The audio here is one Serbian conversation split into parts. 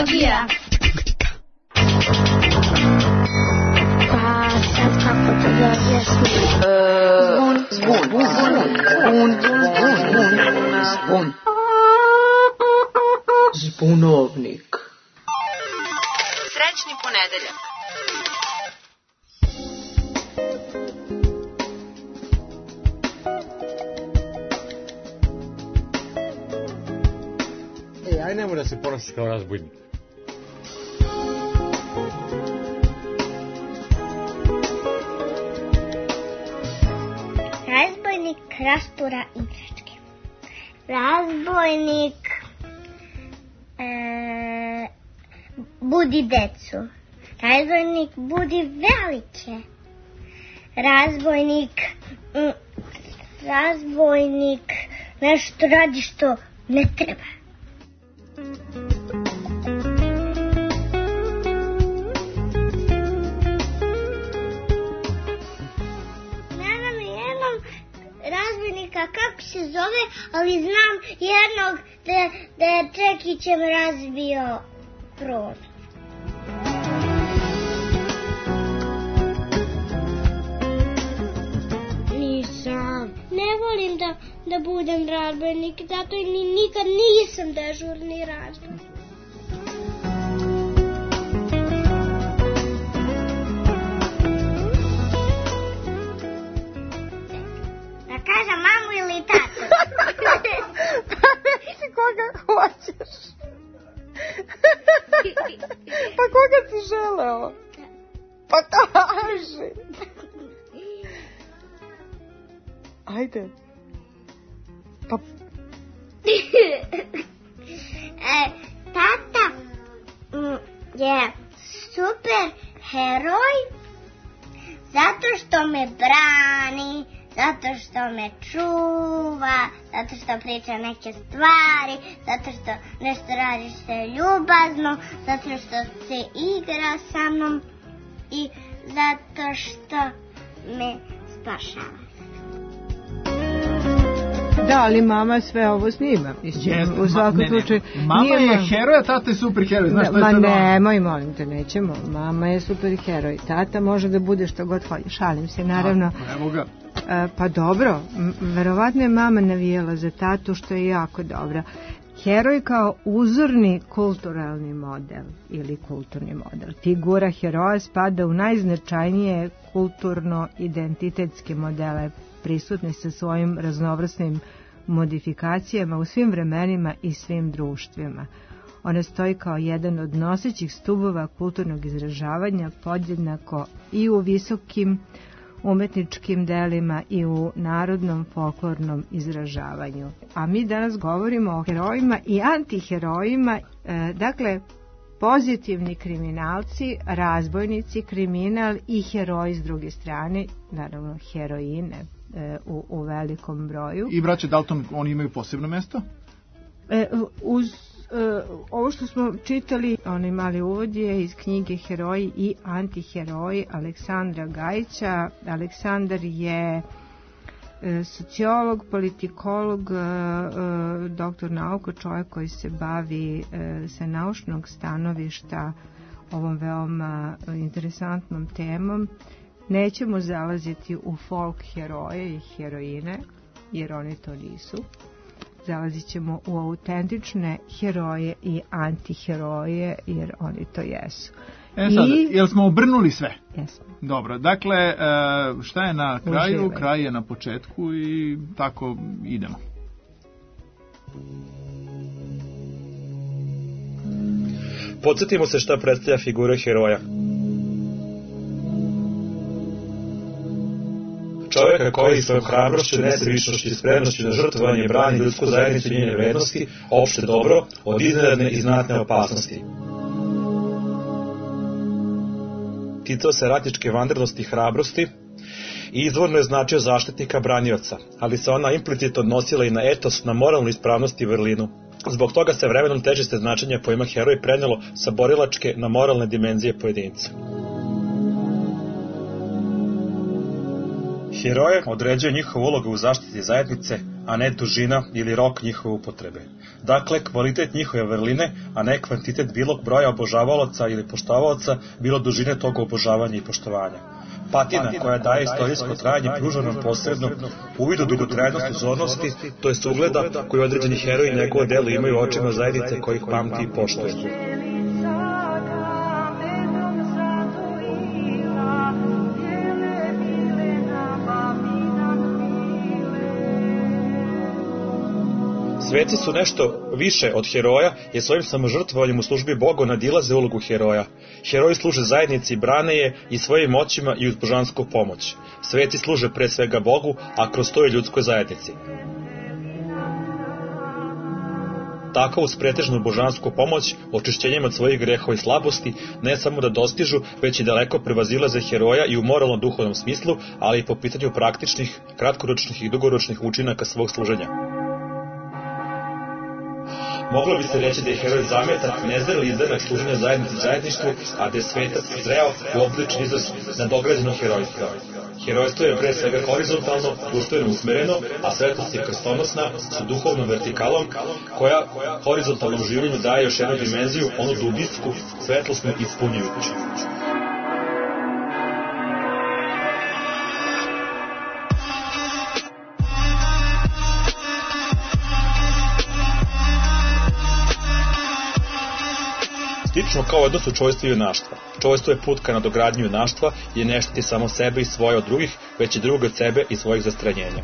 Arheologija. Pa sad kako to da objasnim? Zvon. Zbunovnik. Srećni ponedeljak. Aj nemoj da se ponašaš kao razbojnik. Razbojnik rastura igračke. Razbojnik budi decu. Razbojnik budi velike. Razbojnik nešto radi što ne treba. Kako se zove, ali znam jednog da je čekićem razbio prozor. Nisam. Ne volim da budem razbojnik, zato i nikad nisam dežurni razbojnik. Kažem mamu ili tatu. Koga hoćeš? Pa koga si želeo? Pa kaži. Ajde. Pa... Tata je super heroj zato što me brani, zato što me čuva, zato što priča neke stvari, zato što nešto radi što je ljubazno, zato što se igra sa mnom i zato što me spašava. Da, ali mama sve ovo snima. U svakom slučaju. Mama je heroj, a tata je super heroj. Znaš što je to? Ma nemoj, molim te, nećemo. Mama je super heroj. Tata može da bude što god hoće. Šalim se, naravno. Evo ga. Pa dobro, verovatno je mama navijela za tatu, što je jako dobro. Heroj kao uzorni kulturalni model ili kulturni model. Figura heroja spada u najznačajnije kulturno-identitetske modele prisutne sa svojim raznovrsnim modifikacijama u svim vremenima i svim društvima. Ona stoji kao jedan od nosećih stubova kulturnog izražavanja, podjednako i u visokim umetničkim delima i u narodnom folklornom izražavanju. A mi danas govorimo o herojima i antiherojima, dakle pozitivni kriminalci, razbojnici, kriminal i heroji s druge strane, naravno heroine u velikom broju. I braće Dalton, oni imaju posebno mesto? Uz ovo što smo čitali, onaj mali uvod je iz knjige Heroji i antiheroji Aleksandra Gajića. Aleksandar je sociolog, politikolog, doktor nauka, čovjek koji se bavi sa naučnog stanovišta ovom veoma interesantnom temom. Nećemo zalaziti u folk heroje i heroine, jer oni to nisu. Zalazit ćemo u autentične heroje i antiheroje, jer oni to jesu. Sad, jel smo obrnuli sve? Jesmo. Dobro, dakle, šta je na kraju? Uživaj. Kraj je na početku i tako idemo. Podsjetimo se šta predstavlja figura heroja. Čovjeka koji svojom hrabrošću, nesebičnošću i spremnošću na žrtvovanje brani ljudsku zajednicu i njene vrednosti, opšte dobro, od iznenadne i znatne opasnosti. Ticao se ratničke vanrednosti i hrabrosti i izvorno je značio zaštitnika branioca, ali se ona implicitno odnosila i na etos, na moralnu ispravnost i vrlinu. Zbog toga se vremenom težiste značenja pojma heroj prenelo sa borilačke na moralne dimenzije pojedinca. Heroje određuje njihovu ulogu u zaštiti zajednice, a ne dužina ili rok njihove upotrebe. Dakle, kvalitet njihove vrline, a ne kvantitet bilo broja obožavalaca ili poštovalaca, bilo dužine tog obožavanja i poštovanja. Patina koja daje istorijsko trajanje pruža nam posredno uvid u dugotrajnost uzornosti, to jest ugleda koji određeni heroji i njegovo delo imaju u očima zajednice kojih pamti i poštuje. Sveci su nešto više od heroja, jer svojim samožrtvovanjem u službi Boga nadilaze ulogu heroja. Heroji služe zajednici, brane je i svojim moćima i uz božansku pomoć. Sveci služe pre svega Bogu, a kroz to i ljudskoj zajednici. Tako uz pretežnu božansku pomoć, očišćenjem od svojih grehova i slabosti, ne samo da dostižu, već i daleko prevazilaze heroja i u moralnom duhovnom smislu, ali i po pitanju praktičnih, kratkoročnih i dugoročnih učinaka svog služenja. Moglo bi se reći da je heroj zametak, nezreli izdanak služenja zajednici zajedništvu, a da je svetac zreo u oblični izraz nadograđenog herojstva. Herojstvo je pre svega horizontalno, društveno usmereno, a svetost je krstonosna, sa duhovnom vertikalom, koja horizontalnom življenju daje još jednu dimenziju, onu dubinsku, svetlosnu i ispunjujuću. Slično kao odnos u čovjestvu i junaštva. Čovjestvo je put ka nadogradnju junaštva i ne štiti samo sebe i svoje od drugih, već i druge od sebe i svojih zastranjenja.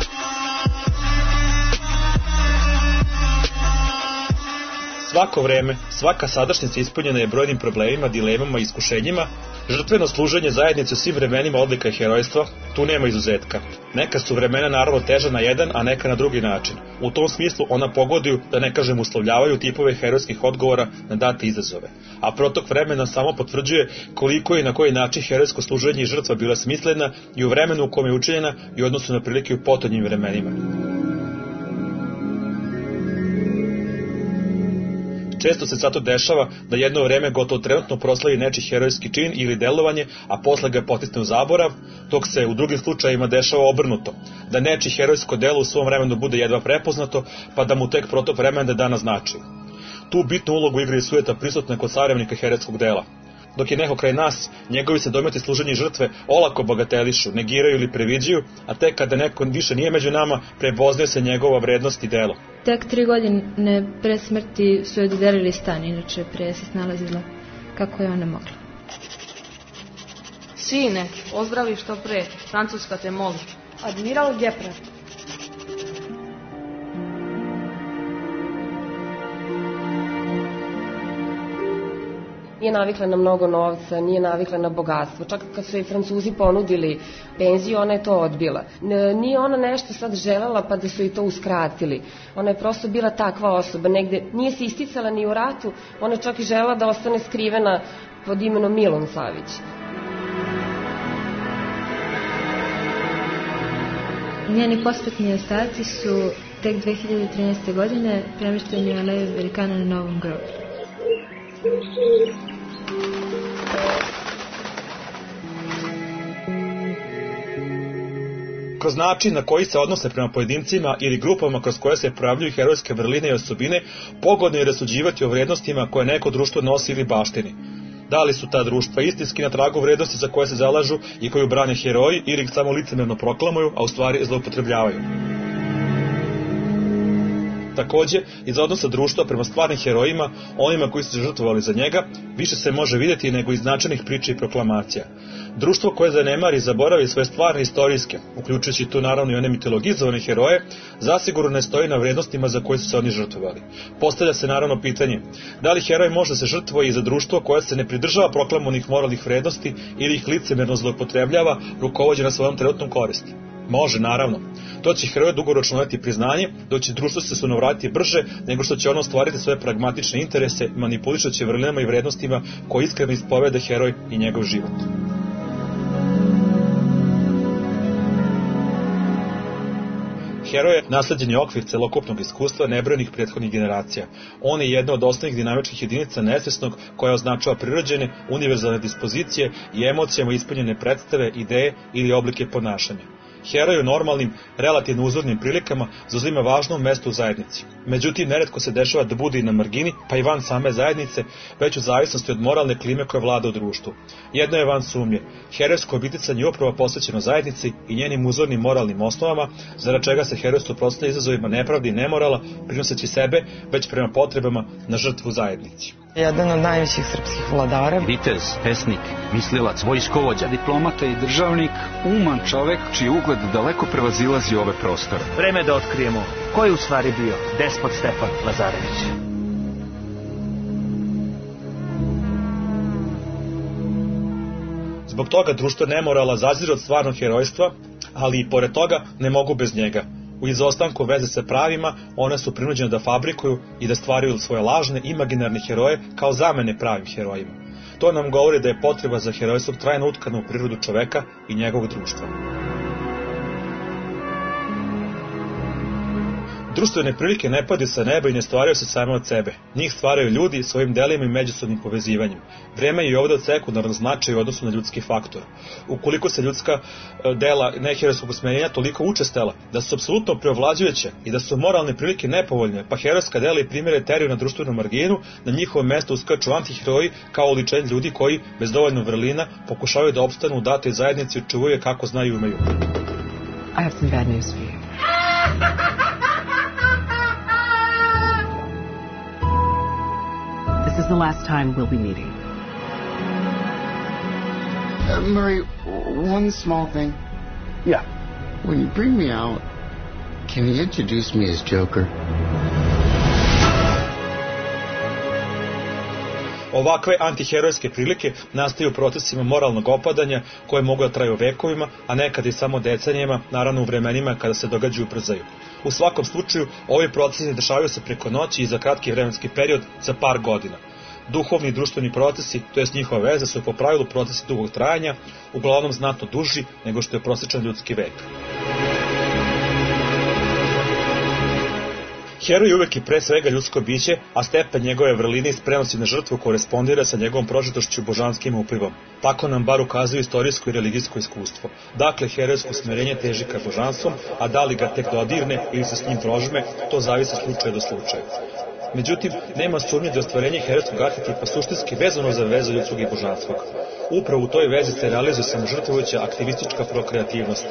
Svako vreme, svaka sadašnjica ispunjena je brojnim problemima, dilemama i iskušenjima. Žrtveno služenje zajednice u svim vremenima odlika je herojstva, tu nema izuzetka. Neka su vremena naravno teža na jedan, a neka na drugi način. U tom smislu ona pogoduju, da ne kažem uslovljavaju, tipove herojskih odgovora na date izazove. A protok vremena samo potvrđuje koliko i na koji način herojsko služenje i žrtva bila smislena i u vremenu u kome je učinjena i u odnosu na prilike u potonjim vremenima. Često se zato dešava da jedno vreme gotovo trenutno proslavi nečiji herojski čin ili delovanje, a posle ga potisne u zaborav, dok se u drugim slučajevima dešava obrnuto, da nečiji herojsko delo u svom vremenu bude jedva prepoznato, pa da mu tek protok vremena da na značaju. Tu bitnu ulogu igra i sujeta prisutna kod savremnika herojskog dela. Dok je neko kraj nas, njegovi se dometi služenja i žrtve olako bagatelišu, negiraju ili previđaju, a tek kada neko više nije među nama, prepoznaje se njegova vrednost i delo. Tek 3 godine pre smrti su joj dodelili stan, inače pre se snalazila kako je ona mogla. Sine, ozdravi što pre, Francuska te moli. Admiral Gepre. Nije navikla na mnogo novca, nije navikla na bogatstvo. Čak kad su joj Francuzi ponudili penziju, ona je to odbila. Nije ona nešto sad želela pa da su joj to uskratili. Ona je prosto bila takva osoba. Negde nije se isticala ni u ratu, ona je čak i želela da ostane skrivena pod imenom Milon Savić. Njeni posmrtni ostaci su tek 2013. godine premešteni u Aleju Velikana na Novom groblju. Kroz način na koji se odnose prema pojedincima ili grupama kroz koje se pojavljuju herojske vrline i osobine, pogodno je rasuđivati o vrednostima koje neko društvo nosi ili baštini. Da li su ta društva istinski na tragu vrednosti za koje se zalažu i koju brane heroji ili ih samo licemerno proklamuju, a u stvari zloupotrebljavaju. Takođe, iz odnosa društva prema stvarnim herojima, onima koji su se žrtvovali za njega, više se može vidjeti nego iz značajnih priča i proklamacija. Društvo koje zanemari i zaboravi svoje stvarne istorijske, uključujući tu naravno i one mitologizovane heroje, zasigurno ne stoji na vrednostima za koje su se oni žrtvovali. Postavlja se naravno pitanje, da li heroj može da se žrtvovati i za društvo koje se ne pridržava proklamovanih moralnih vrednosti ili ih licemerno zloupotrebljava, rukovođena svojom trenutnom koristi? Može, naravno. To će heroj dugoročno dati priznanje, dok će društvo se sunovratiti brže nego što će ono ostvariti svoje pragmatične interese, manipulišući vrlinama i vrednostima koje iskreno ispoveda heroj i njegov život. Heroj je nasleđeni okvir celokupnog iskustva nebrojenih prethodnih generacija. On je jedna od osnovnih dinamičkih jedinica nesvesnog koja označava prirođene, univerzalne dispozicije i emocijama ispunjene predstave, ideje ili oblike ponašanja. Heroj u normalnim, relativno uzornim prilikama zauzima važno mesto u zajednici. Međutim, neretko se dešava da bude i na margini, pa i van same zajednice, već u zavisnosti od moralne klime koja vlada u društvu. Jedno je van sumnje. Herojsko obiticanje je upravo posvećeno zajednici i njenim uzornim moralnim osnovama, zarad čega se heroj suprotstavlja izazovima nepravde i nemorala, prinoseći sebe već prema potrebama na žrtvu zajednici. Jedan od najvećih srpskih vladara. Vitez, pesnik, mislilac, vojskovođa, diplomata i državnik, uman čovek čiji ugled daleko prevazilazi ove prostore. Vreme da otkrijemo ko je u stvari bio despot Stefan Lazarević. Zbog toga društvo nemorala zazire od stvarnog herojstva, ali i pored toga ne mogu bez njega. U izostanku veze sa pravima, one su prinuđene da fabrikuju i da stvaraju svoje lažne, imaginarne heroje kao zamene pravim herojima. To nam govori da je potreba za herojstvom trajno utkana u prirodu čoveka i njegovog društva. Društvene prilike ne padaju sa neba i ne stvaraju se same od sebe. Njih stvaraju ljudi svojim delima i međusobnim povezivanjem. Vreme je i ovde od sekundarnog značaja u odnosu na ljudski faktor. Ukoliko se ljudska dela neherojskog usmerenja toliko učestala, da su apsolutno preovlađujuće i da su moralne prilike nepovoljne, pa herojska dela i primjere teriju na društvenu marginu, na njihovo mesto uskaču antiheroji kao oličenje ljudi koji, bez dovoljno vrlina, pokušavaju da opstanu u datoj zajednici i čuvaju kako znaju i umeju. I have some bad news for you. This is the last time we'll be meeting. Murray, one small thing. Yeah. When you bring me out, can you introduce me as Joker? Ovakve antiherojske prilike nastaju u procesima moralnog opadanja koje mogu da traju vekovima, a nekad i samo decenijama, naravno u vremenima kada se događaju ubrzaju. U svakom slučaju, ovi procesi dešavaju se preko noći i za kratki vremenski period za par godina. Duhovni i društveni procesi, to jest njihove veze, su po pravilu procesi dugog trajanja, uglavnom znatno duži nego što je prosječan ljudski vek. Heroj uvek je pre svega ljudsko biće, a stepen njegove vrline i spremnosti na žrtvu korespondira sa njegovom prožetošću božanskim uplivom. Tako nam bar ukazuju istorijsko i religijsko iskustvo. Dakle, herojsko smerenje teži ka božanstvom, a da li ga tek dodirne ili se s njim prožme, to zavisi slučaja do slučaja. Međutim, nema sumnje da je ostvarenje herojskog arhetipa suštinski vezano za vezu ljudskog i božanskog. Upravo u toj vezi se realizuje samožrtvujuća aktivistička prokreativnost.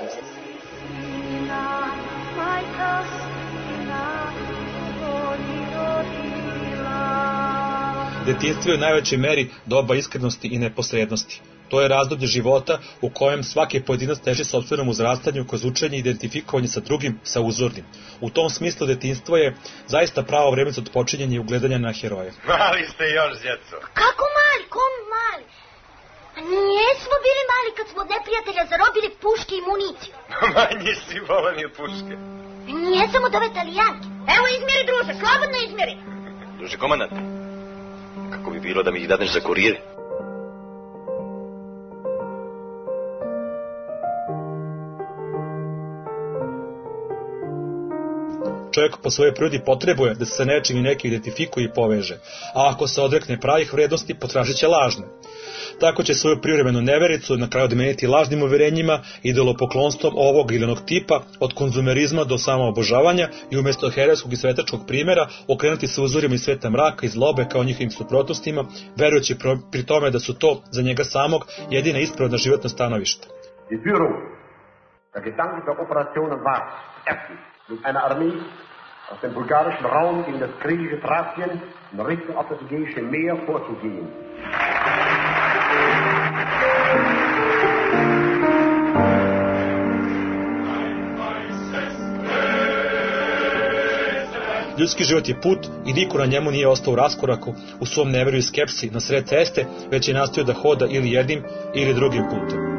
Detinjstvo je u najvećoj meri doba iskrenosti i neposrednosti. To je razdoblje života u kojem svaki pojedinac teži sopstvenom uzrastanju kroz učenje i identifikovanje sa drugim, sa uzornim. U tom smislu detinjstvo je zaista pravo vreme za odpočinjanje i ugledanja na heroje. Mali ste još, djeco. Kako mali? Kom mali? Nijesmo bili mali kad smo od neprijatelja zarobili puške i municiju. Manji si volan od puške. Nijesam od ove Italijanke. Evo izmjeri, druže, slobodno izmjeri. Druže komandante, kako bi bilo da mi ih dadneš za kurire? Čovjek po svojoj prirodi potrebuje da se sa nečim i neki identifikuje i poveže, a ako se odrekne pravih vrednosti, potražit će lažne. Tako će svoju privremenu nevericu na kraju odmeniti lažnim uverenjima, idolopoklonstvom ovog ili onog tipa, od konzumerizma do samoobožavanja i umjesto herojskog i svetačkog primjera okrenuti se uzorima iz sveta mraka i zlobe kao njihovim suprotnostima, verujući pri tome da su to za njega samog jedina ispravna životna stanovišta. Die Führung der Gedanken der Operationen war erstens mit einer Armee aus dem bulgarischen Raum gegen das griechische Thrakien in Richtung auf das Ägäische Meer vorzugehen. Ljudski život je put i niko na njemu nije ostao u raskoraku u svom neveru i skepsi na sred ceste, već je nastavio da hoda ili jednim ili drugim putem.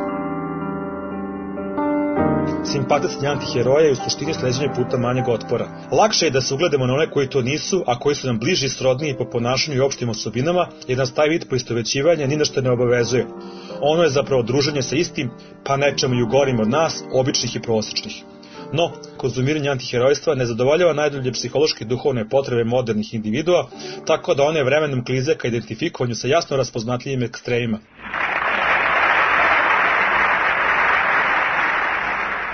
Simpatični antiheroja je u suštini sleđenje puta manjeg otpora. Lakše je da se ugledamo na one koji to nisu, a koji su nam bliži i srodniji po ponašanju i opštim osobinama, jer nas taj vid poistovećivanja ni na što ne obavezuje. Ono je zapravo druženje sa istim, pa nečemu i ugorim od nas, običnih i prosječnih. No, konzumiranje antiherojstva ne zadovoljava najdublje psihološke i duhovne potrebe modernih individua, tako da one vremenom klize ka identifikovanju sa jasno raspoznatljivim ekstremima.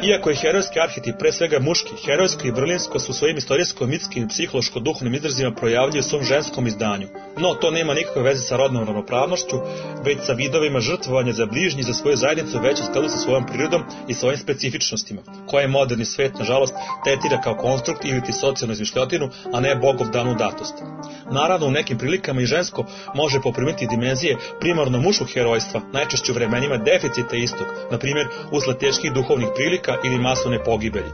Iako je herojski arhetip pre svega muški, herojsko i vrlinsko su svojim istorijsko-mitskim i psihološko-duhovnim izrazima projavljuju u svom ženskom izdanju. No, to nema nikakve veze sa rodnom ravnopravnošću, već sa vidovima žrtvovanja za bližnji i za svoju zajednicu već u skladu sa svojom prirodom i svojim specifičnostima, koje moderni svet, nažalost, tretira kao konstrukt ili ti socijalnu izmišljotinu, a ne bogov danu datost. Naravno, u nekim prilikama i žensko može poprimiti dimenzije primarno muškog herojstva, najčešće u vremenima deficita istog, na primjer usled teških duhovnih prilika ili masovne pogibelji.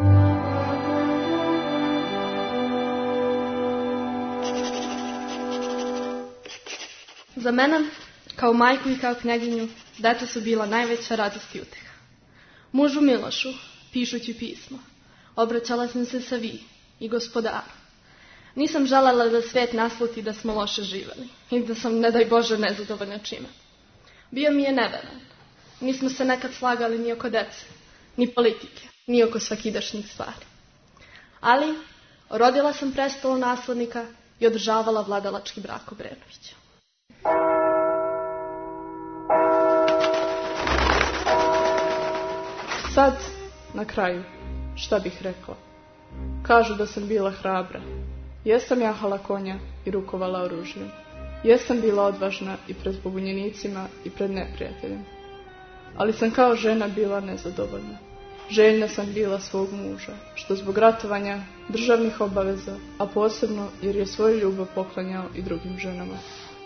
Za mene, kao majku i kao kneginju, deca su bila najveća radost i uteha. Mužu Milošu, pišući pismo, obraćala sam se sa vi i gospodaru. Nisam želela da svet nasluti da smo loše živeli i da sam, ne daj Bože, nezadovoljna čime. Bio mi je neveran. Nismo se nekad slagali ni oko dece, ni politike, ni oko svakidašnjih stvari. Ali, rodila sam prestolo naslednika i održavala vladalački brak Obrenovića. Sad, na kraju, šta bih rekla? Kažu da sam bila hrabra. Jesam jahala konja i rukovala oružjem. Jesam bila odvažna i pred pobunjenicima i pred neprijateljem. Ali sam kao žena bila nezadovoljna. Željna sam bila svog muža, što zbog ratovanja, državnih obaveza, a posebno jer je svoju ljubav poklanjao i drugim ženama.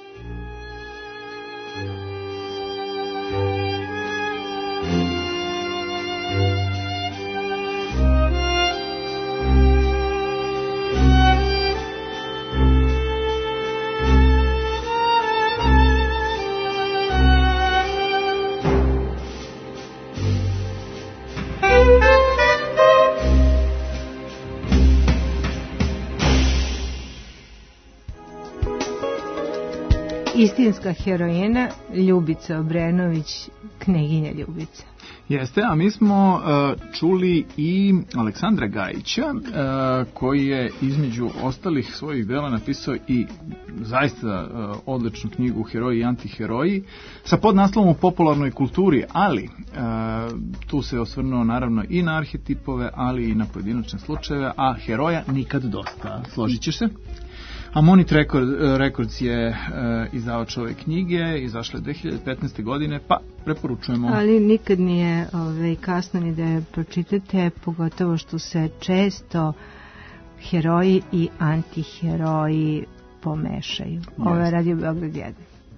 Istinska heroina Ljubica Obrenović, kneginja Ljubica. Jeste, a mi smo čuli i Aleksandra Gajića, koji je između ostalih svojih dela napisao i zaista odličnu knjigu Heroji i antiheroji sa podnaslovom u popularnoj kulturi, ali tu se osvrnuo naravno i na arhetipove, ali i na pojedinačne slučajeve, a heroja nikad dosta. Složit ćeš se? Amonit Records je izdavač ove knjige, izašle 2015. godine, pa preporučujemo. Ali nikad nije kasno ni da je pročitate, pogotovo što se često heroji i antiheroji pomešaju. Ovo je Radio Beograd 1.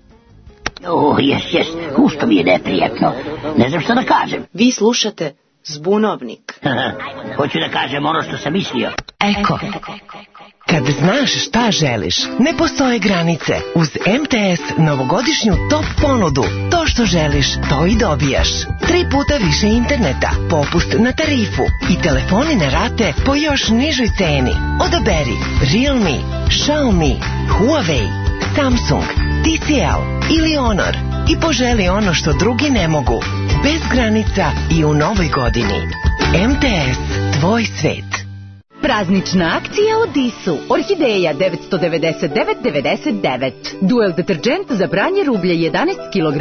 Jes, što mi je neprijatno. Ne znam što da kažem. Vi slušate Zbunovnik. Hoću da kažem ono što sam mislio. Eko. Kad znaš šta želiš, ne postoje granice. Uz MTS novogodišnju top ponudu. To što želiš, to i dobijaš. 3 puta više interneta, popust na tarifu i telefoni na rate po još nižoj ceni. Odaberi Realme, Xiaomi, Huawei, Samsung, TCL ili Honor i poželi ono što drugi ne mogu. Bez granica i u novoj godini. MTS, tvoj svet. Praznična akcija u Disu. Orhideja 999,99. Duel deterđent za pranje rublje 11 kg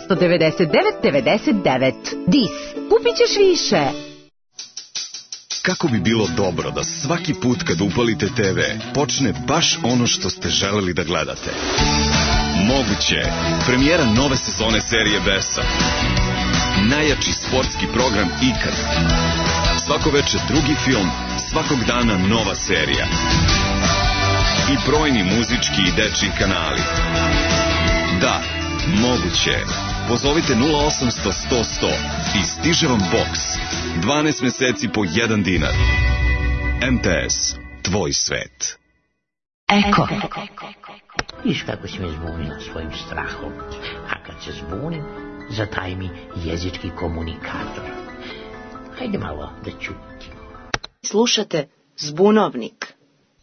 999,99. Dis. Kupit ćeš više. Kako bi bilo dobro da svaki put kad upalite TV počne baš ono što ste želeli da gledate. Moguće. Premijera nove sezone serije Besa. Najjači sportski program ikad. Svako veče drugi film, svakog dana nova serija. I brojni muzički i dečji kanali. Da, moguće. Pozovite 0800 100 100 i stiže vam boks. 12 meseci po 1 dinar. MTS, tvoj svet. Eko. Viš kako si me zbunila svojim strahom. A kad se zbunim, zataj mi jezički komunikator. Hajde malo da čutimo. Slušate Zbunovnik.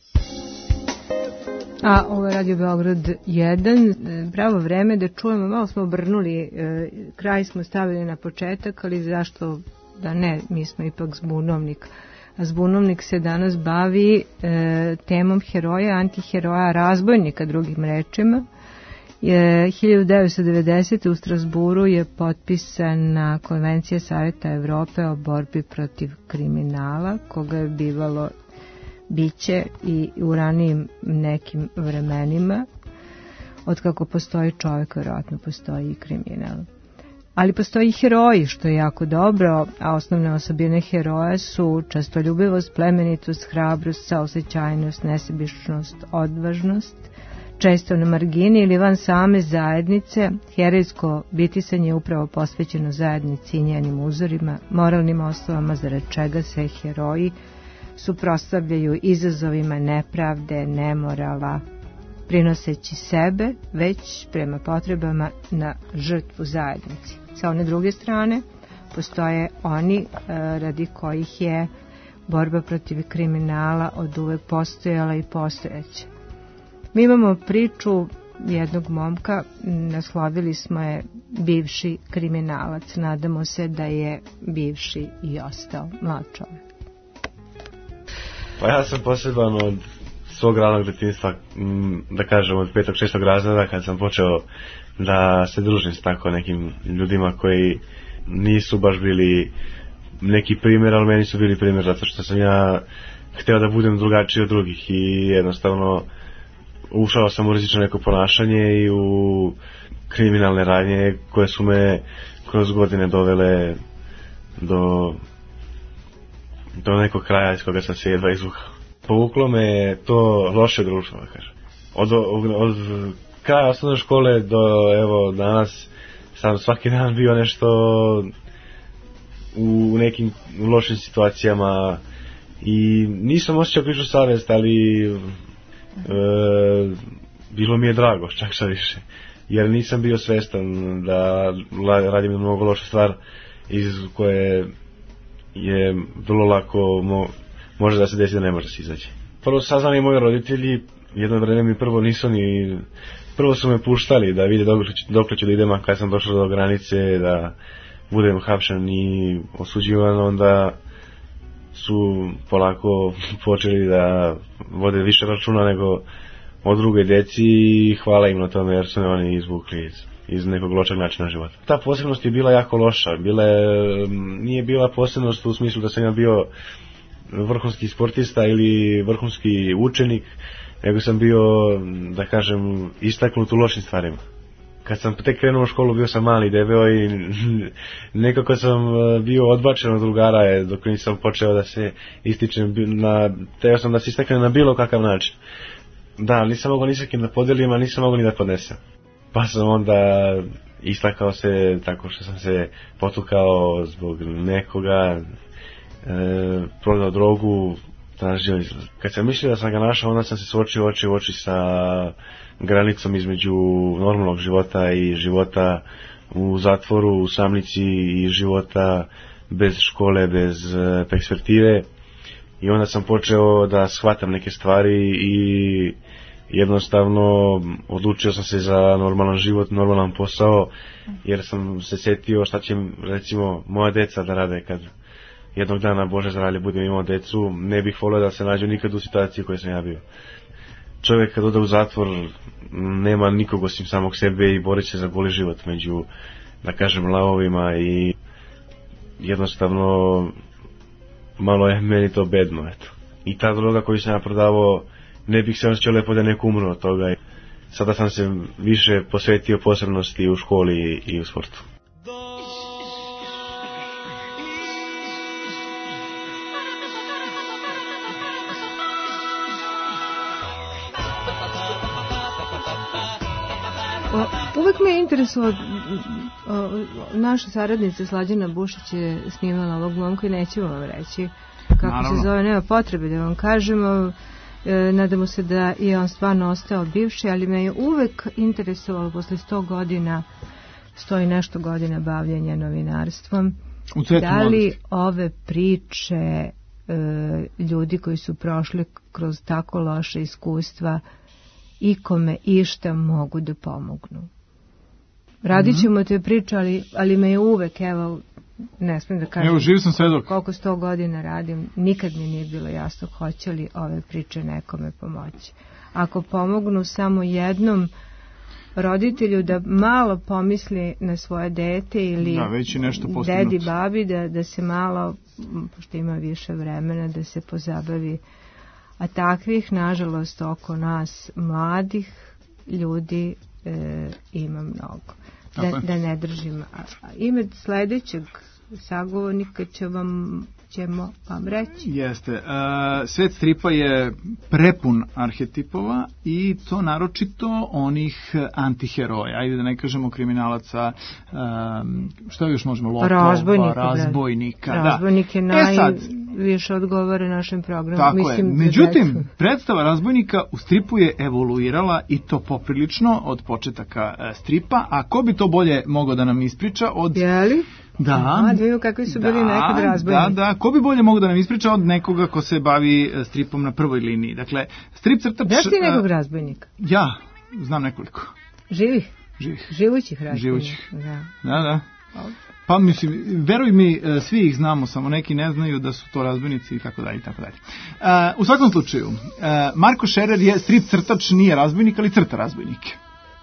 A ovo je Radio Beograd 1, pravo vreme da čujemo, malo smo obrnuli, kraj smo stavili na početak, ali zašto da ne, mi smo ipak Zbunovnik. Zbunovnik se danas bavi temom heroja, antiheroja, razbojnika drugim rečima 1990. u Strasburu je potpisana Konvencija Savjeta Evrope o borbi protiv kriminala, koga je bivalo biće i u ranijim nekim vremenima. Od kako postoji čovjek, vjerojatno postoji i kriminal. Ali postoji i heroji, što je jako dobro, a osnovne osobine heroja su častoljubivost, plemenitost, hrabrost, saosećajnost, nesebičnost, odvažnost. Često na margini ili van same zajednice, herojsko bitisanje je upravo posvećeno zajednici i njenim uzorima, moralnim osnovama zarad čega se heroji suprotstavljaju izazovima nepravde, nemorala, prinoseći sebe već prema potrebama na žrtvu zajednici. Sa one druge strane postoje oni radi kojih je borba protiv kriminala od uvek postojala i postojeća. Mi imamo priču jednog momka, naslovili smo je bivši kriminalac. Nadamo se da je bivši i ostao mlad čovjek. Pa ja sam poseban od svog ranog detinjstva, da kažem od 5. 6. razreda, kad sam počeo da se družim s tako nekim ljudima koji nisu baš bili neki primjer, ali meni su bili primjer zato što sam ja htio da budem drugačiji od drugih i jednostavno ušao sam u rizično neko ponašanje i u kriminalne radnje koje su me kroz godine dovele do nekog kraja iz koga sam se jedva izvukao. Povuklo me to loše društvo, da kažem. Od kraja osnovne škole do evo danas sam svaki dan bio nešto u nekim lošim situacijama i nisam osjećao krivičnu savjest, ali bilo mi je drago, čak šta više, jer nisam bio svestan da radim mnogo lošu stvar iz koje je vrlo lako može da se desi da ne može se izaći. Prvo saznali moji roditelji, jedno vreme mi prvo su me puštali da vide dokle ću da idem, a kad sam došao do granice da budem hapšen i osuđivan, onda su polako počeli da vode više računa nego od druge deci i hvala im na tome jer su me oni izvukli iz nekog lošeg načina života. Ta posebnost je bila jako loša, nije bila posebnost u smislu da sam ja bio vrhunski sportista ili vrhunski učenik, nego sam bio, da kažem, istaknut u lošim stvarima. Kad sam tek krenuo u školu bio sam mali debeo i nekako sam bio odbačen od drugara dok nisam počeo da se ističem, teo sam da se istaknem na bilo kakav način. Da, nisam mogao ni sa kim da podelim, a nisam mogao ni da podnesem. Pa sam onda istakao se tako što sam se potukao zbog nekoga, prodao drogu, tražio izlaz. Kad sam mislio da sam ga našao, onda sam se suočio oči u oči sa granicom između normalnog života i života u zatvoru, u samnici i života bez škole, bez perspektive. I onda sam počeo da shvatam neke stvari i jednostavno odlučio sam se za normalan život, normalan posao, jer sam se sjetio šta će recimo moja deca da rade kad jednog dana, Bože zdravlje, budem imao decu. Ne bih volio da se nađu nikad u situaciji u kojoj sam ja bio. Čovjek kad ode u zatvor nema nikog osim samog sebe i borit će za goli život među, da kažem, lavovima i jednostavno malo je meni to bedno, eto. I ta droga koju sam ja prodavao, ne bih se osjećao lepo da neko umro od toga. Sada sam se više posvetio posebnosti u školi i u sportu. Uvek me je interesovao, naša saradnica Slađana Bušić je snimala ovog momka i nećemo vam reći kako se zove, nema potrebe da vam kažemo. Nadamo se da je on stvarno ostao bivši, ali me je uvek interesovalo posle 100 i nešto godina bavljenja novinarstvom, da li ove priče ljudi koji su prošli kroz tako loše iskustva ikome išta mogu da pomognu. Radit ćemo te priče, ali me je uvek, evo, ne smijem da kažem, evo, živ sam svedok. Koliko 100 godina radim, nikad mi nije bilo jasno hoće li ove priče nekome pomoći. Ako pomognu samo jednom, roditelju da malo pomisli na svoje dete ili već je nešto dedi, babi, da se malo, pošto ima više vremena, da se pozabavi. A takvih, nažalost, oko nas mladih ljudi ima mnogo. Da ne držim. Ime sledećeg sagovornika ćemo vam reći. Jeste. Svet stripa je prepun arhetipova i to naročito onih antiheroja. Ajde da ne kažemo kriminalaca, što još možemo? Lopova, razbojnika. Razbojnik je najviše odgovore našem programu. Tako je. Međutim, predstava razbojnika u stripu je evoluirala i to poprilično od početaka stripa, a ko bi to bolje mogao da nam ispriča od... Jeli? Da. Kakvi su bili nekad razbojnici. Da. Ko bi bolje mogao da nam ispriča od nekoga ko se bavi stripom na prvoj liniji? Dakle, strip crtač... Znaš ti nekog razbojnika? Ja, znam nekoliko. Živih? Živućih razbojnika. Živućih. Da. Pa mislim, veruj mi, svi ih znamo, samo neki ne znaju da su to razbojnici i tako dalje. U svakom slučaju, Marko Šerer je strip crtač, nije razbojnik, ali crta razbojnike.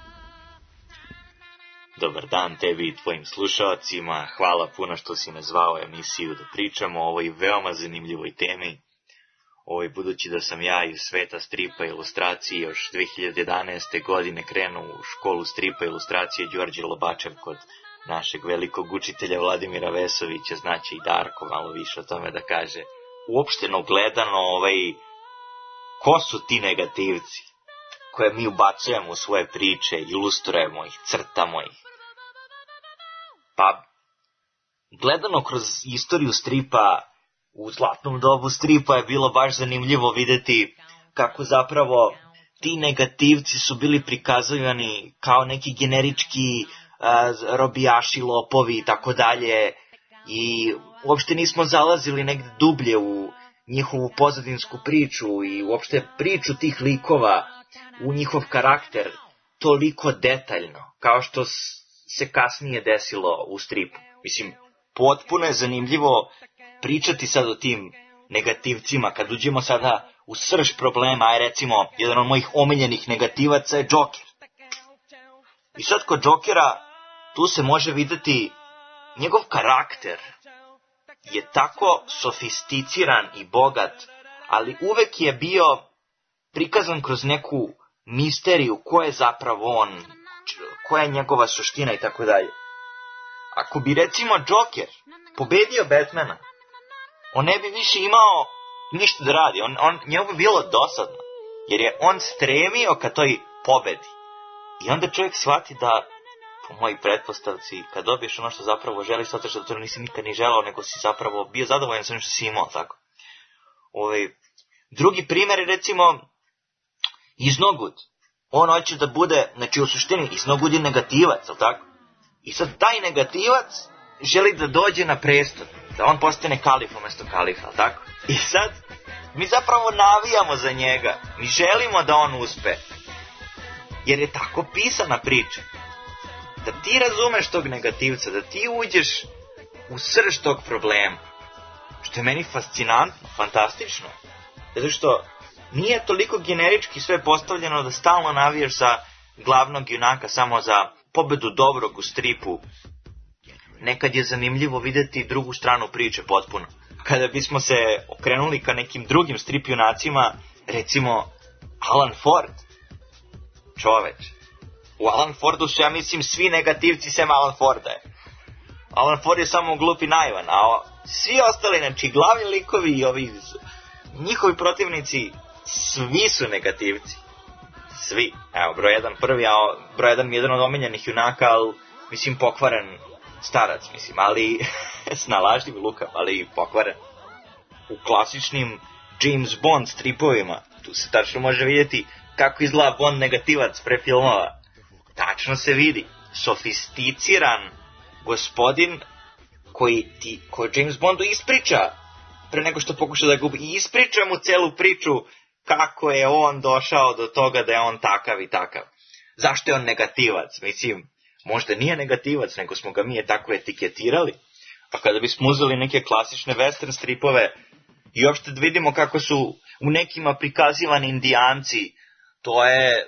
Dobar dan tebi i tvojim slušalcima, hvala puno što si me zvao emisiju da pričamo o ovoj veoma zanimljivoj temi. Budući da sam ja iz sveta stripa i ilustracije još 2011. godine krenuo u školu stripa i ilustracije Đorđe Lobačev kod našeg velikog učitelja Vladimira Vesovića, znaće i Darko malo više o tome da kaže. Uopšteno gledano, ko su ti negativci koje mi ubacujemo u svoje priče, ilustrujemo ih, crtamo ih? Pa, gledano kroz istoriju stripa, u zlatnom dobu stripa je bilo baš zanimljivo videti kako zapravo ti negativci su bili prikazivani kao neki generički robijaši, lopovi i tako dalje, i uopšte nismo zalazili negde dublje u njihovu pozadinsku priču i uopšte priču tih likova, u njihov karakter, toliko detaljno, kao što se kasnije desilo u stripu. Mislim, potpuno je zanimljivo pričati sad o tim negativcima, kad uđemo sada u srž problema. Recimo, jedan od mojih omiljenih negativaca je Joker. I sad kod Jokera, tu se može videti njegov karakter je tako sofisticiran i bogat, ali uvek je bio prikazan kroz neku misteriju, ko je zapravo on, koja je njegova suština i tako dalje. Ako bi recimo Joker pobedio Batmana, on ne bi više imao ništa da radi, njemu bi bilo dosadno, jer je on stremio ka toj pobedi. I onda čovjek shvati da, po mojoj pretpostavci, kad dobiješ ono što zapravo želiš, zato što to nisi nikad ni želao, nego si zapravo bio zadovoljan sa onim što si imao, tako. Drugi primjer je recimo Iznogud. On hoće da bude, znači u suštini, Iznogud je negativac, ali tako? I sad taj negativac želi da dođe na presto, da on postane kalif umjesto kalifa, ali tako? I sad mi zapravo navijamo za njega, mi želimo da on uspe, jer je tako pisana priča. Da ti razumeš tog negativca, da ti uđeš u srž tog problema, što je meni fascinantno, fantastično. Zato što nije toliko generički sve postavljeno da stalno navijaš za glavnog junaka samo za pobedu dobrog u stripu. Nekad je zanimljivo videti drugu stranu priče potpuno. Kada bismo se okrenuli ka nekim drugim strip junacima, recimo Alan Ford, čoveč. U Alan Fordu su, ja mislim, svi negativci sem Alan Forda. Alan Ford je samo glupi naivan, a svi ostali, znači glavni likovi i ovi njihovi protivnici, svi su negativci. Svi. Evo, broj 1 prvi, a broj 1 jedan od omiljenih junaka, ali, mislim, pokvaren starac, mislim, ali snalažljiv lukav, ali pokvaren. U klasičnim James Bond stripovima, tu se tačno može vidjeti kako izgleda Bond negativac pre filmova. Tačno se vidi. Sofisticiran gospodin koji James Bondu ispriča pre nego što pokuša da gubi. I ispriča mu celu priču kako je on došao do toga da je on takav i takav. Zašto je on negativac? Mislim, možda nije negativac, nego smo ga mi tako etiketirali. A kada bismo uzeli neke klasične western stripove i uopšte da vidimo kako su u nekima prikazivani Indijanci, to je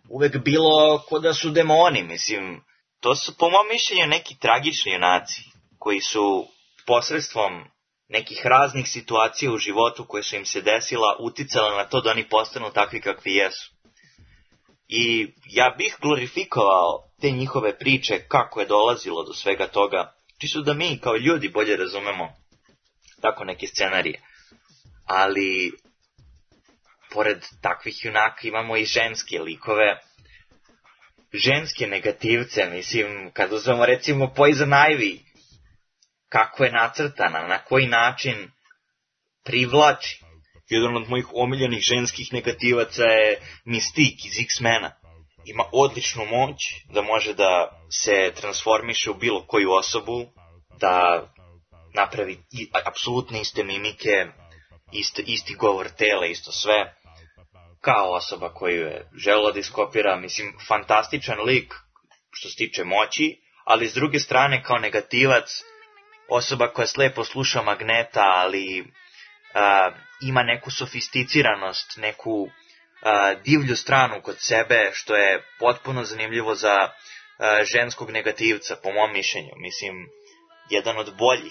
uvek bilo ko da su demoni, mislim. To su po mom mišljenju neki tragični junaci koji su posredstvom nekih raznih situacija u životu koje su im se desila uticala na to da oni postanu takvi kakvi jesu. I ja bih glorifikovao te njihove priče kako je dolazilo do svega toga, čisto da mi kao ljudi bolje razumemo tako neke scenarije. Ali pored takvih junaka imamo i ženske likove, ženske negativce, mislim, kad uzmemo recimo Poison Ivy, kako je nacrtana, na koji način privlači. Jedan od mojih omiljenih ženskih negativaca je Mystique iz X-mena. Ima odličnu moć da može da se transformiše u bilo koju osobu, da napravi apsolutno iste mimike, isti govor tela, isto sve, kao osoba koju je želela da iskopira. Mislim, fantastičan lik što se tiče moći, ali s druge strane kao negativac, osoba koja slepo sluša Magneta, ali ima neku sofisticiranost, neku divlju stranu kod sebe, što je potpuno zanimljivo za ženskog negativca, po mom mišljenju. Mislim, jedan od boljih.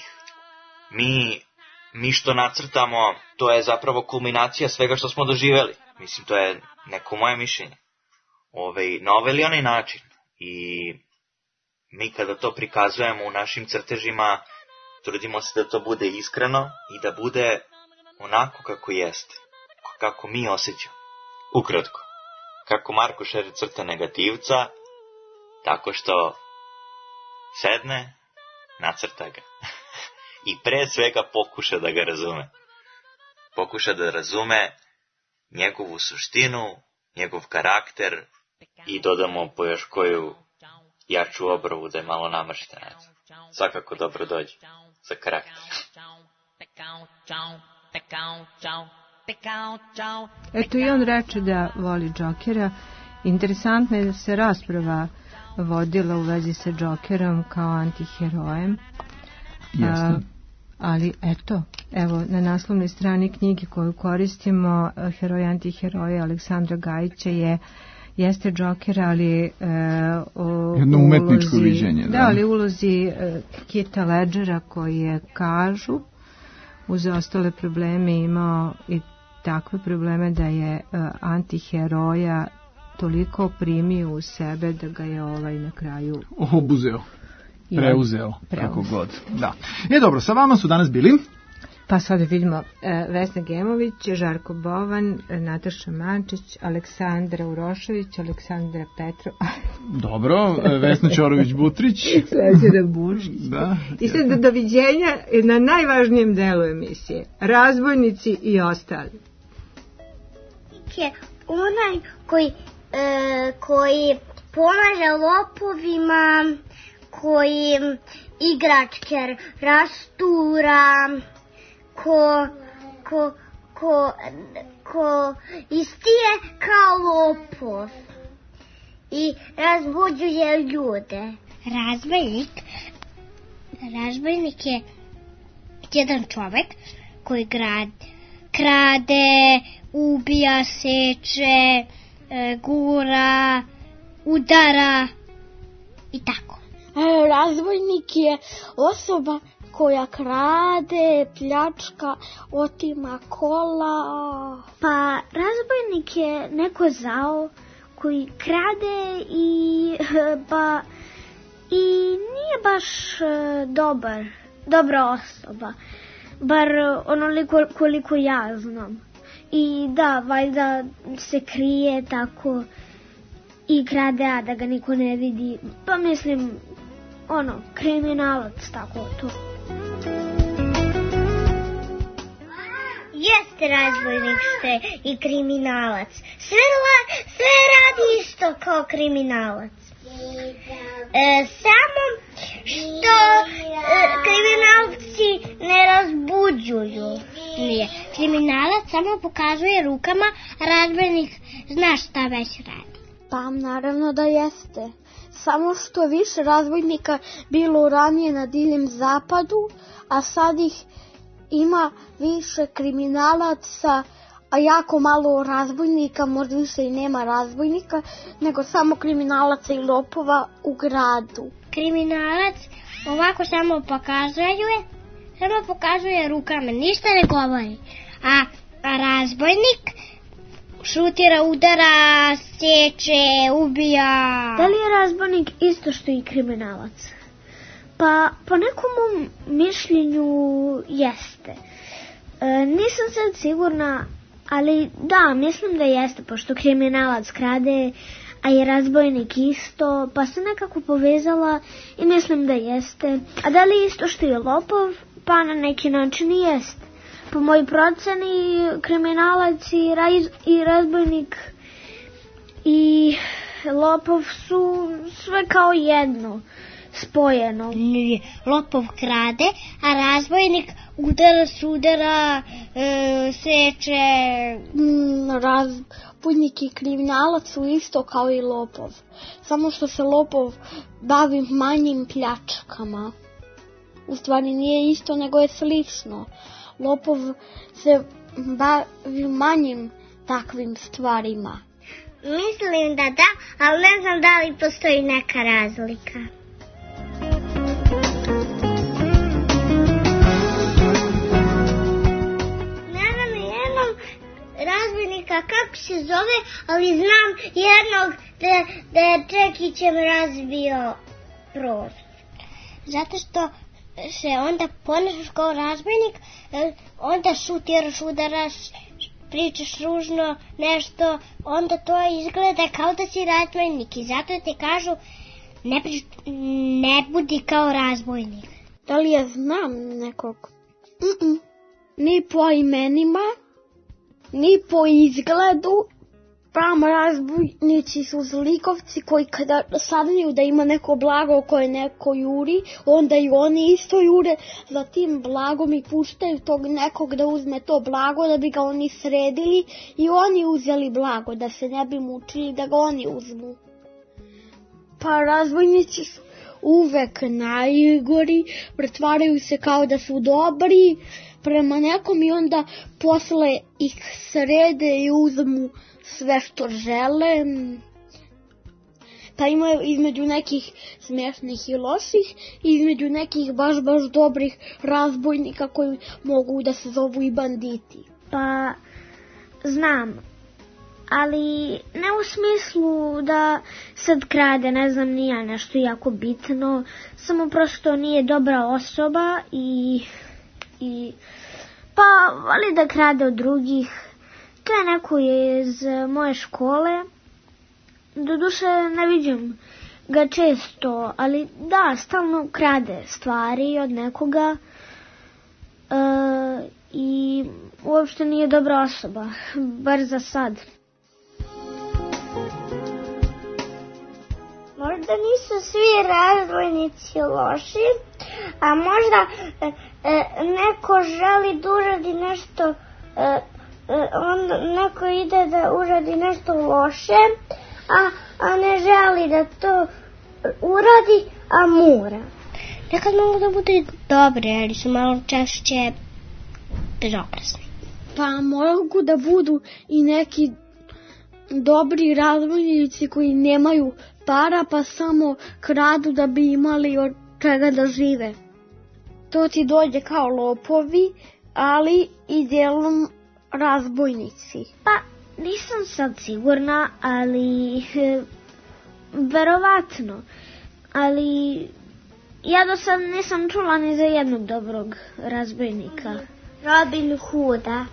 Mi što nacrtamo, to je zapravo kulminacija svega što smo doživeli. Mislim, to je neko moje mišljenje. Na ovaj ili onaj način. I mi kada to prikazujemo u našim crtežima, trudimo se da to bude iskreno i da bude onako kako jeste. Kako mi osjećamo. Ukratko. Kako Marko Šer crta negativca, tako što sedne, nacrta ga. I pre svega pokuša da ga razume. Pokuša da razume njegovu suštinu, njegov karakter i dodamo po još koju jaču obravu da je malo namrštena. Svakako dobro dođe za karakter. Eto i on reče da voli Džokera. Interesantno je da se rasprava vodila u vezi sa Džokerom kao antiherojem. Ali evo na naslovnoj strani knjige koju koristimo, Heroj antiheroje Aleksandra Gajića jeste Džoker, ali jedno umetničko viđenje. Da, ali ulozi Heatha Ledgera koji je, kažu, uz ostale probleme imao i takve probleme da je antiheroja toliko primio u sebe da ga je na kraju obuzeo. Preuzeo, kako god. Da. Dobro, sa vama su danas bili... Pa sad vidimo Vesna Gemović, Žarko Bovan, Nataša Mančić, Aleksandra Urošević, Aleksandra Petrov. Dobro, Vesna Ćorović-Butrić. Slađana Bušić. Da. I sad doviđenja na najvažnijem delu emisije. Razbojnici i ostali. Je onaj koji pomaže lopovima, koji igračke rastura, ko istije kao lopov i razbuđuje ljude. Razbojnik je jedan čovek koji krade, ubija, seče, gura, udara i tako. Razbojnik je osoba koja krade, pljačka, otima kola. Pa razbojnik je neko zao koji krade i nije baš dobra osoba. Bar onoliko koliko ja znam. I da, valjda se krije tako i krade, a da ga niko ne vidi. Pa mislim, kriminalac, tako to. Jeste razbojnik ste i kriminalac. Sve radi isto kao kriminalac. Samo što kriminalci ne razbuđuju. Nije. Kriminalac samo pokazuje rukama, razbojnik zna šta već radi. Pa naravno da jeste. Samo što više razbojnika bilo ranije na Divljem zapadu, a sad ih ima više kriminalaca, a jako malo razbojnika, možda više i nema razbojnika, nego samo kriminalaca i lopova u gradu. Kriminalac ovako samo pokazuje rukama, ništa ne govori. A razbojnik šutira, udara, sječe, ubija. Da li je razbojnik isto što i kriminalac? Pa po nekom mom mišljenju jeste. Nisam sad sigurna, ali da, mislim da jeste, pošto kriminalac krade, a je razbojnik isto, pa se nekako povezala i mislim da jeste. A da li isto što je lopov? Pa na neki način i jeste. Po mojoj proceni, kriminalac i razbojnik i lopov su sve kao jedno, spojeno. Lopov krade, a razbojnik udara, seče. Razbojnik i kriminalac su isto kao i lopov, samo što se lopov bavi manjim pljačkama. U stvari nije isto, nego je slično. Lopov se bavi manjim takvim stvarima. Mislim da, ali ne znam da li postoji neka razlika. Ne znam jednog razbojnika kako se zove, ali znam jednog da je čekićem razbio prozor. Zato što se onda ponašaš kao razbojnik, onda šutiraš, udaraš, pričaš ružno nešto, onda to izgleda kao da si razbojnik i zato ti kažu ne budi kao razbojnik. Da li ja znam nekog? Ni po imenima, ni po izgledu. Pravo razbojnici su zlikovci koji kada saznaju da ima neko blago koje neko juri, onda i oni isto jure za tim blagom i puštaju tog nekog da uzme to blago da bi ga oni sredili i oni uzeli blago, da se ne bi mučili da ga oni uzmu. Pa razbojnici su uvek najgori, pretvaraju se kao da su dobri prema nekom i onda posle ih srede i uzmu sve što žele. Pa ima između nekih smiješnih i loših, između nekih baš dobrih razbojnika koji mogu da se zovu i banditi. Pa znam, ali ne u smislu da sad krade, ne znam, nije nešto jako bitno, samo prosto nije dobra osoba i pa voli da krade od drugih. To je neko iz moje škole, doduše ne vidim ga često, ali da, stalno krade stvari od nekoga i uopšte nije dobra osoba, bar za sad. Možda nisu svi razbojnici loši, a možda neko želi da uradi nešto, neko ide da uradi nešto loše, a ne želi da to uradi, a mora. Nekad mogu da budu dobre, ali su malo češće bezobrazni. Pa mogu da budu i neki dobri razbojnici koji nemaju para pa samo kradu da bi imali od čega da žive. To ti dođe kao lopovi, ali i dijelom razbojnici. Pa nisam sad sigurna, ali verovatno. Ali ja do sad nisam čula ni za jednog dobrog razbojnika. Robin Hooda,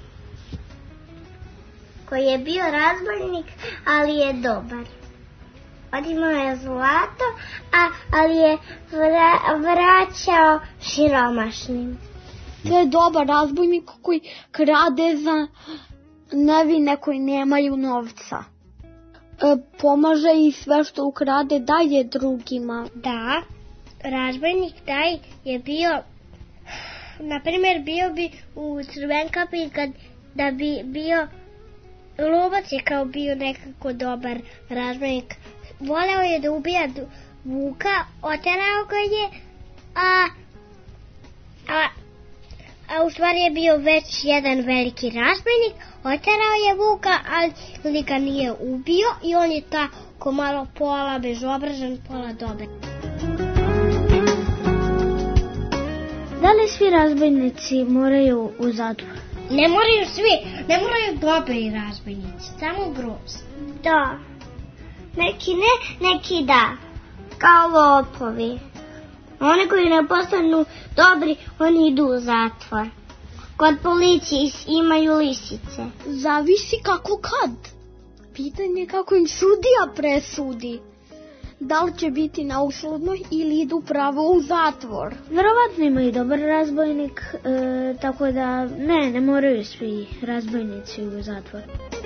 koji je bio razbojnik, ali je dobar. Odimao je zlato, ali je vraćao siromašnim. To je dobar razbojnik koji krade za nevine koji nemaju novca. Pomaže i sve što ukrade daje drugima. Da, razbojnik taj je bio, na primjer, bio bi u Crvenkapi da bi bio lovac, je kao bio nekako dobar razbojnik. Voleo je da ubija vuka, oterao ga je, a u stvari je bio već jedan veliki razbojnik, oterao je Vuka, ali ga nije ubio i on je tako malo pola bezobrazan, pola dobar. Da li svi razbojnici moraju u zatvor? Ne moraju svi, ne moraju dobri razbojnici, samo grozni. Da, neki ne, neki da, kao lopovi. Oni koji ne postanu dobri, oni idu u zatvor. Kod policije imaju lisice. Zavisi kako kad. Pitanje kako im sudija presudi. Da li će biti na uslovnoj ili idu pravo u zatvor? Verovatno ima i dobar razbojnik, tako da ne moraju svi razbojnici u zatvor.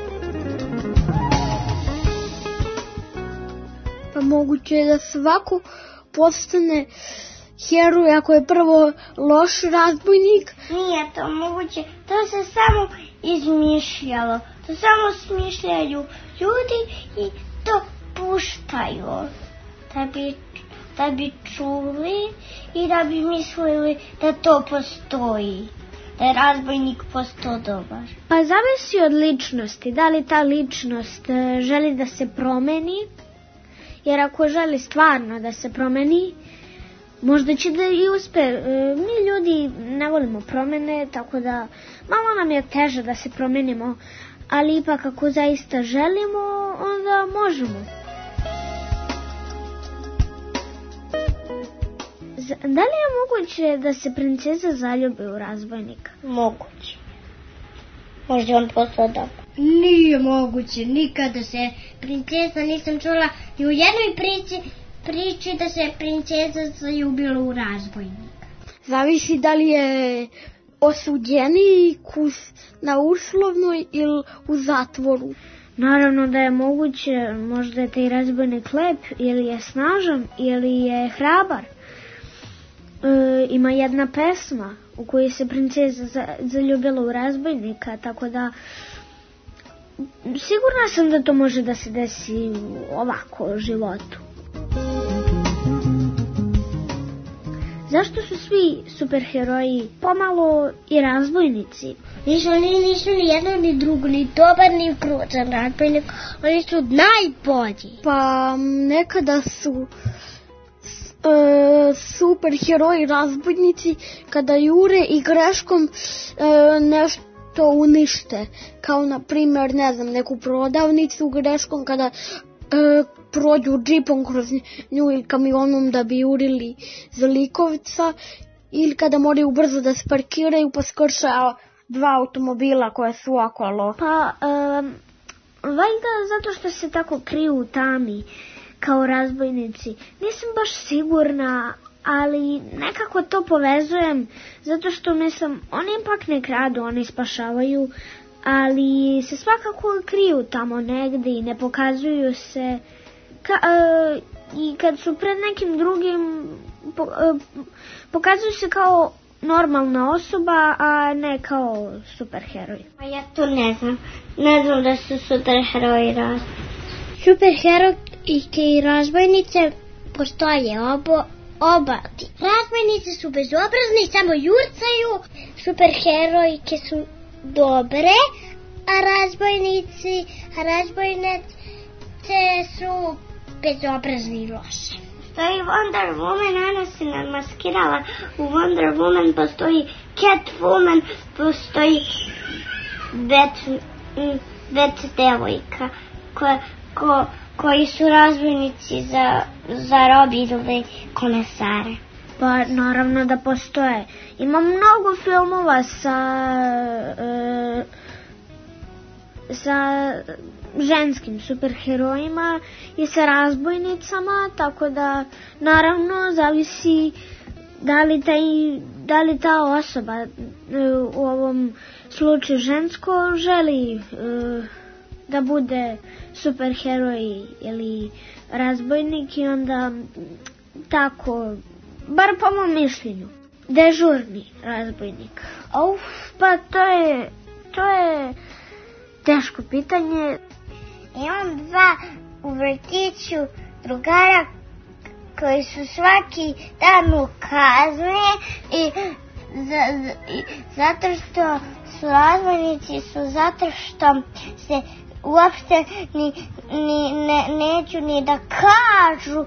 Pa moguće je da svako postane heroj ako je prvo loš razbojnik. Nije to moguće, to se samo izmišljalo. To samo smišljaju ljudi i to puštaju. Da bi čuli i da bi mislili da to postoji. Da je razbojnik postao dobar. Pa zavisi od ličnosti. Da li ta ličnost želi da se promeni? Jer ako želi stvarno da se promeni, možda će da i uspe. Mi ljudi ne volimo promene, tako da malo nam je teže da se promenimo, ali ipak ako zaista želimo, onda možemo. Da li je moguće da se princeza zaljubi u razbojnika? Moguće. Možda on postao dobar. Nije moguće, nikada se princeza nisam čula i u jednoj priči da se princeza zaljubila u razbojnika. Zavisi da li je osuđenik na uslovnoj ili u zatvoru. Naravno da je moguće, možda je taj razbojnik lep, ili je snažan, ili je hrabar. Ima jedna pesma u kojoj se princeza zaljubila u razbojnika, tako da sigurna sam da to može da se desi ovako u životu. Zašto su svi superheroji pomalo i razbojnici? Nisu ni jedno ni drugo, ni dobar ni krutan razbojnik, oni su najbolji. Pa nekada su superheroji razbojnici kada jure i greškom nešto unište, kao na primjer neku prodavnicu greškom kada prođu džipom kroz nju i kamionom da bi jurili zlikovca, ili kada moraju brzo da se parkiraju pa skrše dva automobila koja su okolo. Pa valjda zato što se tako kriju u tami kao razbojnici. Nisam baš sigurna, ali nekako to povezujem, zato što mislim, oni ipak ne kradu, oni spašavaju, ali se svakako kriju tamo negde i ne pokazuju se, i kad su pred nekim drugim, pokazuju se kao normalna osoba, a ne kao superheroj. A ja to ne znam da su superheroji razbojnici. Superherojke i razbojnice postoje oba. Razbojnice su bezobrazni, samo jurcaju, superherojke su dobre, a razbojnice su bezobrazni i loše. Stoji Wonder Woman, ona se namaskirala. U Wonder Woman postoji Catwoman, postoji Bat devojka, koji su razbojnici zarobili komesare. Pa naravno da postoje. Ima mnogo filmova sa ženskim superherojima i sa razbojnicama, tako da naravno zavisi da li ta osoba, u ovom slučaju žensko, želi da bude superheroj ili razbojnik, i onda tako, bar po mom mišljenju, dežurni razbojnik. Pa to je teško pitanje. Imam dva u vrtiću drugara koji su svaki dan u kazne i Zato što su razbojnici zato što se uopšte neću ni da kažu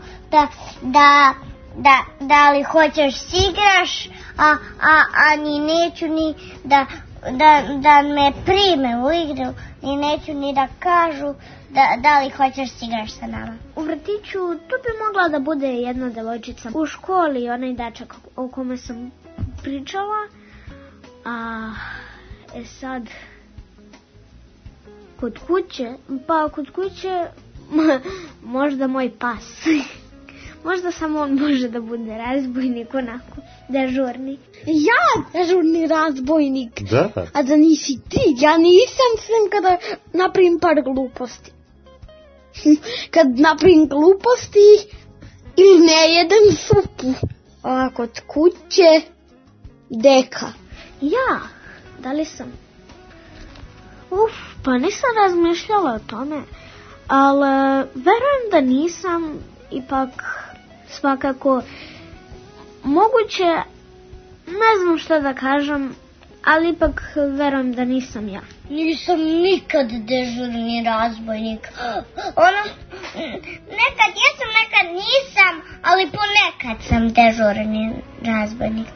da li hoćeš igraš, a ni neću ni da me prime u igru, ni neću ni da kažu da li hoćeš igraš sa nama. U vrtiću to bi mogla da bude jedna devojčica. U školi onaj dečak o kome sam pričala, a sad kod kuće možda moj pas. Možda samo on može da bude razbojnik, onako, dežurni. Ja, dežurni razbojnik. Da. A da nisi ti, ja nisam sem kada napravim par gluposti. Kad napravim gluposti ili ne jedem supu. A kod kuće deka. Ja, da li sam? Pa nisam razmišljala o tome, ali verujem da nisam. Ipak svakako moguće, ne znam šta da kažem, ali ipak verujem da nisam ja. Nisam nikad dežurni razbojnik. Nekad jesam, nekad nisam, ali ponekad sam dežurni razbojnik.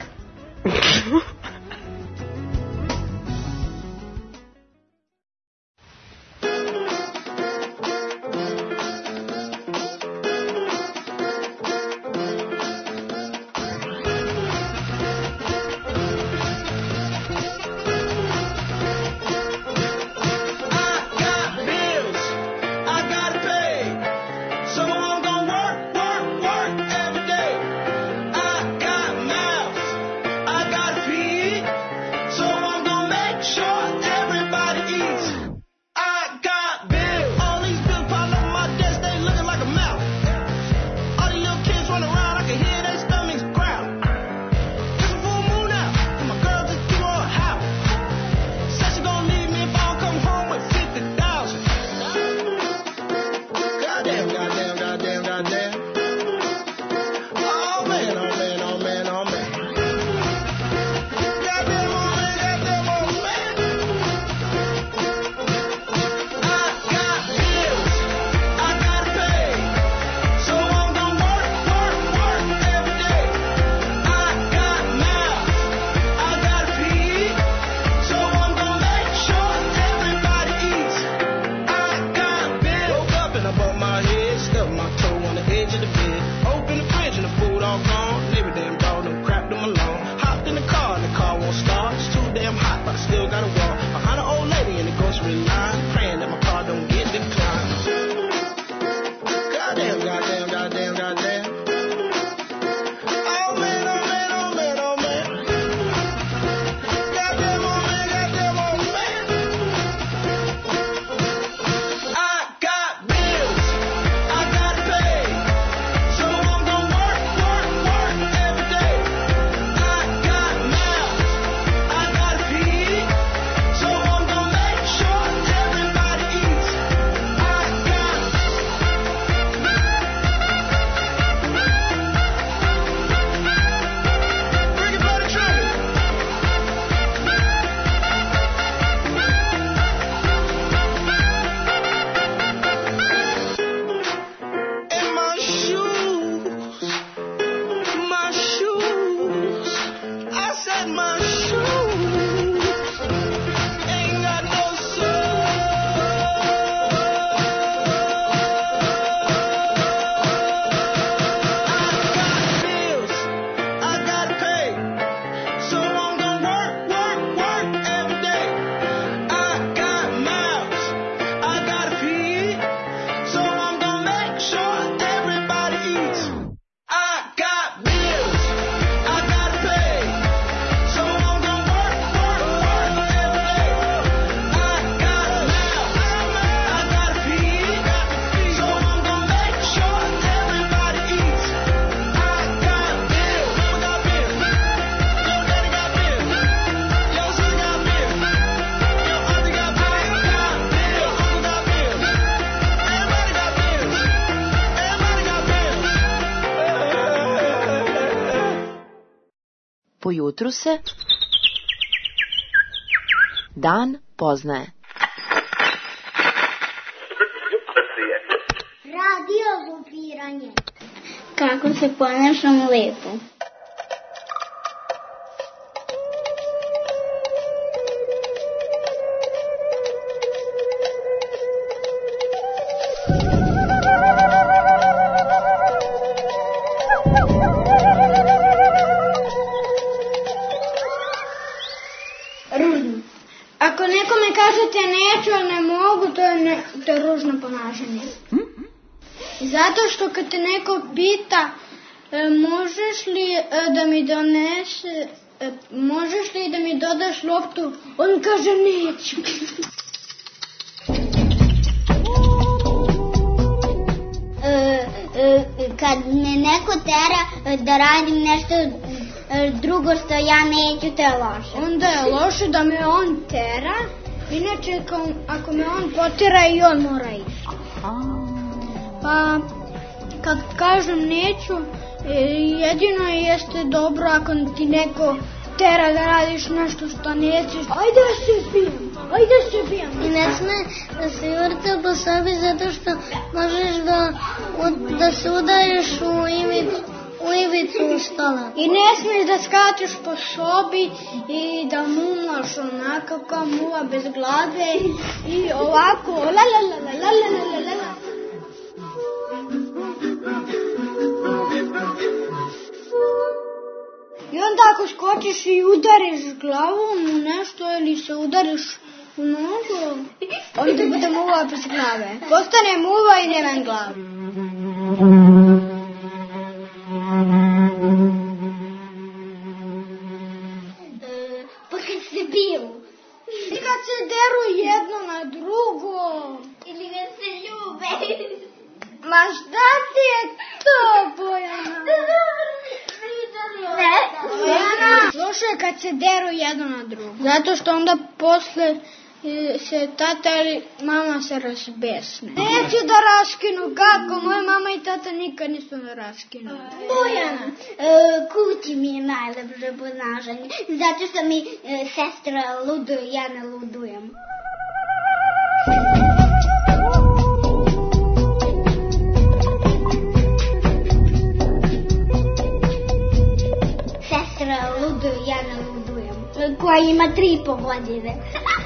So ujutru se dan poznaje. Radio lupiranje. Kako se ponašam lepo. Ružno. Ako nekome kažete neću, a ne mogu, to je ružno ponašanje. Zato što kad te neko pita možeš li da mi dodaš loptu, on kaže neću. Kad me neko tera da radim nešto drugo što ja neću, to je loše. Onda je loše da me on tera, inače ako me on potera i on mora ići. Pa kad kažem neću, jedino jeste dobro ako ti neko tera da radiš nešto što nećeš. Ajde se bijem. I ne sme da se vrte po sobi zato što možeš da se udariš u ivicu stola. I ne smiješ da skačeš po sobi i da mumlaš onako kao muva bez glave i ovako la la la la la la la la. I onda ako skočiš i udariš glavom u nešto ili se udariš u nogu, onda bude muva bez glave. Postane muva i nema glavu. Pa kad se biju. I kad se deru jedno na drugo. Ili kad se ljube. Ma šta ti je to, Bojana? Loše je kad se deru jedno na drugo. Zato što onda posle se tata ili mama se razbesne. Neću da raskinu, kako? Moja mama i tata nikad nisu me raskinuli. Bojana, kući mi je najlepše ponašanje. Zato što mi sestra luduje, ja ne ludujem. Luduje, ja ne ludujem. Koja ima 3,5 godine.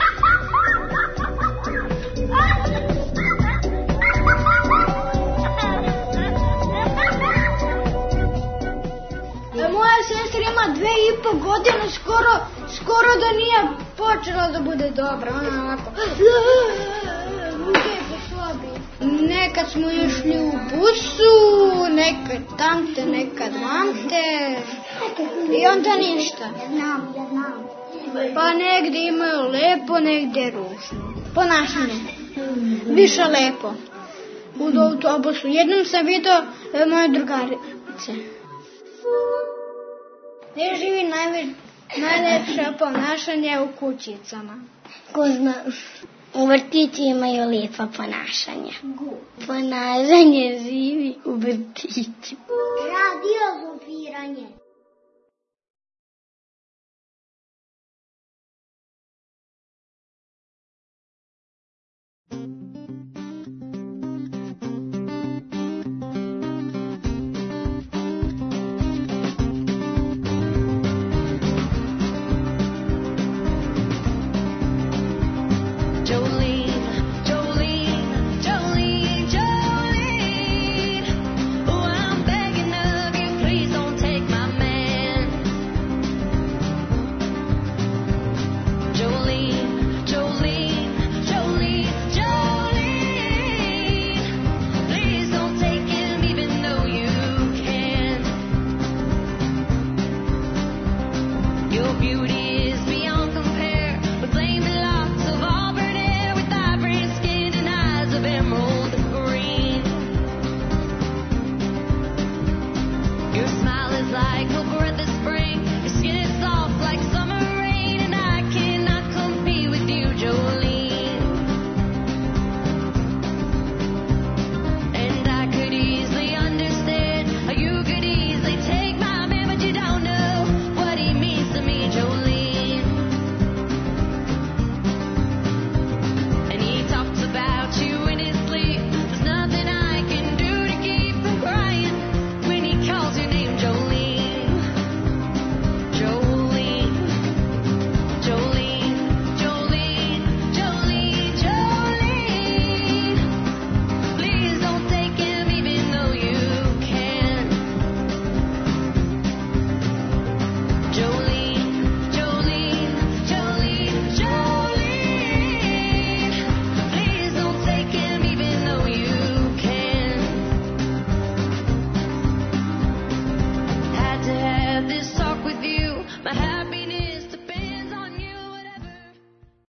Moja sestra ima 2,5 godine, skoro da nije počela da bude dobra. Ona onako luduje po sobi. Nekad smo išli u busu, nekad tante, nekad mante. I onda ništa. Ja znam. Pa negdje imaju lepo, negdje ružno. Ponašanje. Više lepo. U autobusu. Jednom sam vidio moje drugarice. Gdje živi najlepše ponašanje u kućicama? Ko zna? U vrtići imaju lijepa ponašanja. Ponašanje živi u vrtiću. Radio lupiranje.